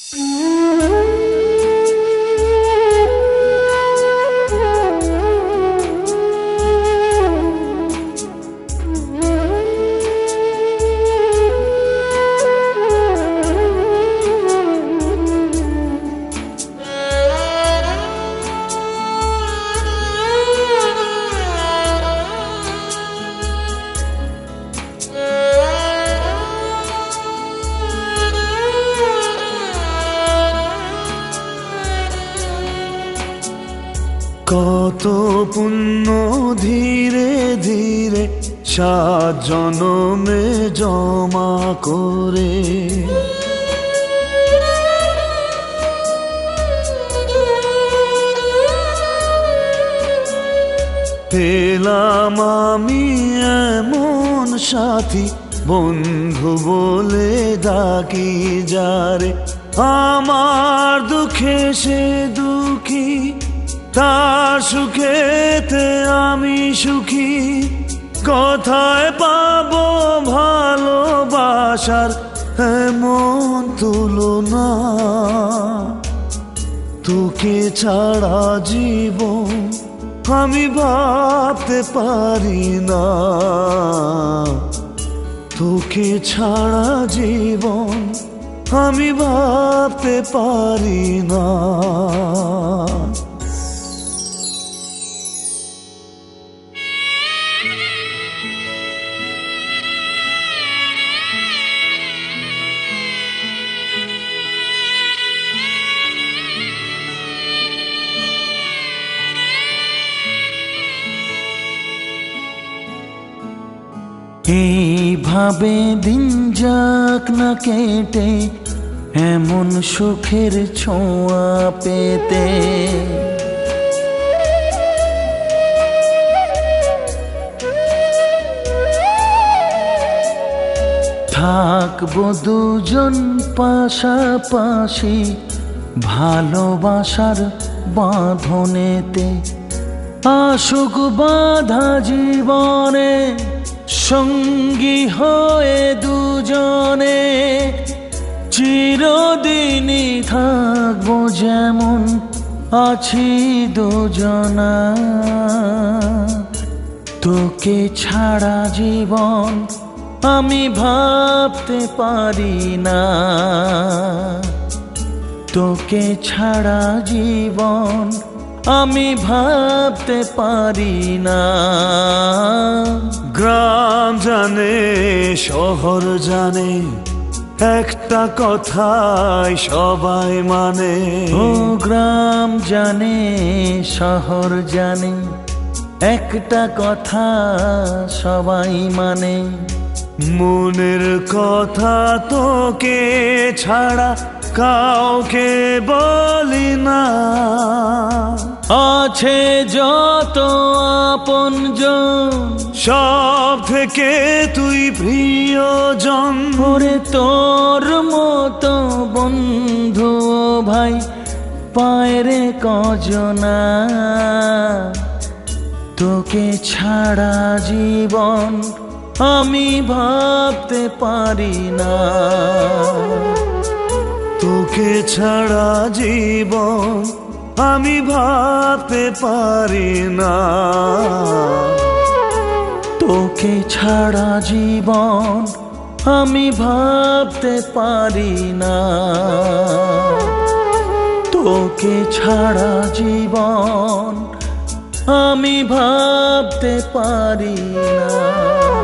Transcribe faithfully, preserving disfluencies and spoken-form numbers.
কত পুণ্য ধীরে ধীরে সাত জনমে জমা করে পেলাম আমি এমন সাথী, বন্ধু বলে ডাকি যারে। আমার দুঃখে সে দুঃখী, তার সুখেতে আমি সুখী। কোথায় পাবো ভালোবাসার এমন তুলনা? তোকে ছাড়া জীবন আমি ভাবতে পারি না। তোকে ছাড়া জীবন আমি ভাবতে পারি না। এইভাবে দিন যাক না কেটে, এমন সুখের ছোঁয়া পেতে। থাকবো দুজন পাশাপাশি, ভালোবাসার বাঁধনেতে। আসুক বাধা জীবনে, সঙ্গী হয়ে দুজনে। চিরদিনই থাকবো যেমন আছি দুজনা। তোকে ছাড়া জীবন আমি ভাবতে পারি না। তোকে ছাড়া জীবন আমি ভাবতে পারি না। গ্রাম জানে শহর জানে, একটা কথাই সবাই মানে। ও গ্রাম জানে শহর জানে, একটা কথা সবাই মানে। মনের কথা তোকে ছাড়া কাউকে বলি না। আছে যত আপনজন, সব থেকে তুই প্রিয়জন। ওরে তোর মতো বন্ধু ভাই পায়রে কজনা। তোকে ছাড়া জীবন আমি ভাবতে পারি না। তোকে ছাড়া জীবন আমি ভাবতে পারি না। তোকে ছাড়া জীবন আমি ভাবতে পারি না। তোকে ছাড়া জীবন আমি ভাবতে পারি না।